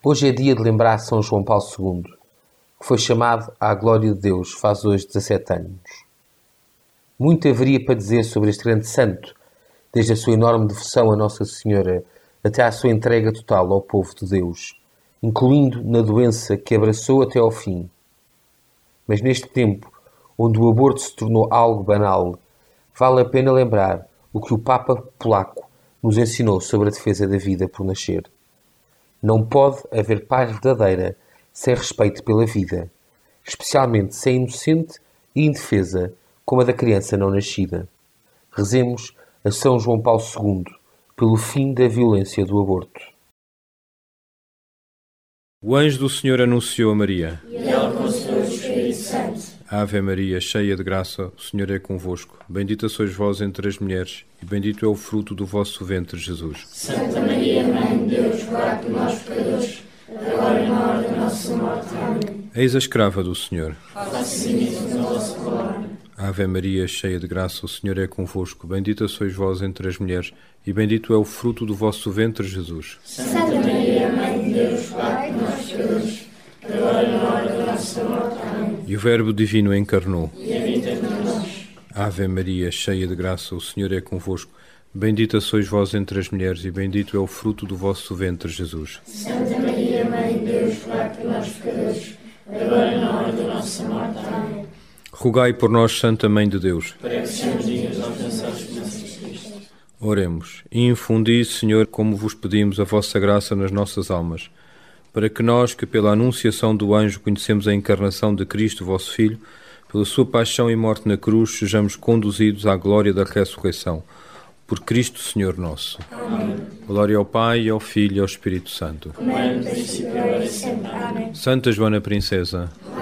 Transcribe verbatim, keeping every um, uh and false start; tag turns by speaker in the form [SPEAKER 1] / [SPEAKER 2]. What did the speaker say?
[SPEAKER 1] Hoje é dia de lembrar São João Paulo segundo, que foi chamado à glória de Deus faz hoje dezassete anos. Muito haveria para dizer sobre este grande santo, desde a sua enorme devoção a Nossa Senhora até à sua entrega total ao povo de Deus, incluindo na doença que abraçou até ao fim. Mas neste tempo, onde o aborto se tornou algo banal, vale a pena lembrar o que o Papa polaco nos ensinou sobre a defesa da vida por nascer. Não pode haver paz verdadeira sem respeito pela vida, especialmente se é inocente e indefesa como a da criança não nascida. Rezemos a São João Paulo segundo pelo fim da violência do aborto.
[SPEAKER 2] O anjo do Senhor anunciou a Maria.
[SPEAKER 3] E ela concebeu o Espírito Santo.
[SPEAKER 2] Ave Maria, cheia de graça, o Senhor é convosco. Bendita sois vós entre as mulheres, e bendito é o fruto do vosso ventre, Jesus.
[SPEAKER 3] Santa Maria, Mãe de Deus, rogai por nós pecadores, agora e na hora da nossa morte. Amém.
[SPEAKER 2] Eis a escrava do Senhor.
[SPEAKER 3] Faça-se nisso na vossa palavra.
[SPEAKER 2] Ave Maria, cheia de graça, o Senhor é convosco. Bendita sois vós entre as mulheres, e bendito é o fruto do vosso ventre, Jesus.
[SPEAKER 3] Santa Maria, Mãe de Deus, rogai por nós pecadores, agora e na hora da nossa morte. Amém.
[SPEAKER 2] E o Verbo Divino encarnou.
[SPEAKER 3] E habita entre nós.
[SPEAKER 2] Ave Maria, cheia de graça, o Senhor é convosco. Bendita sois vós entre as mulheres, e bendito é o fruto do vosso ventre, Jesus.
[SPEAKER 3] Santa Maria, Mãe de Deus, rogai por nós pecadores, agora e na hora da nossa morte. Amém.
[SPEAKER 2] Rogai por nós, Santa Mãe de Deus.
[SPEAKER 3] Para que sejamos dignos de alcançar as bênçãos de Cristo.
[SPEAKER 2] Oremos. E infundi, Senhor, como vos pedimos, a vossa graça nas nossas almas, para que nós, que pela anunciação do anjo conhecemos a encarnação de Cristo, vosso Filho, pela sua paixão e morte na cruz, sejamos conduzidos à glória da ressurreição. Por Cristo, Senhor nosso.
[SPEAKER 3] Amém.
[SPEAKER 2] Glória ao Pai, ao Filho e ao Espírito Santo.
[SPEAKER 3] Como é no princípio, agora e sempre. Amém.
[SPEAKER 2] Santa Joana Princesa,